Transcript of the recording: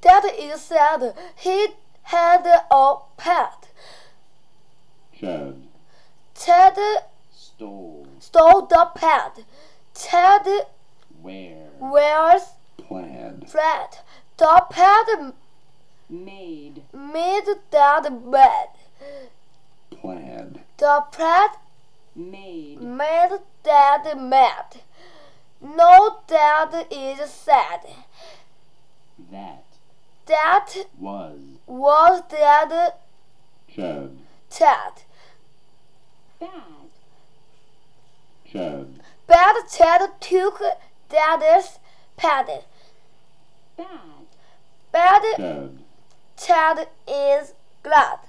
That is sad. He had a pet. Chad Chad stole the pet. Chad wears plaid flat. The pet made that bed. plaid The pet made made Dad mad. No, Dad is sad. that That was Dad Chad bad Chad Bad Chad took Dad's pet. bad Bad Chad Chad is glad.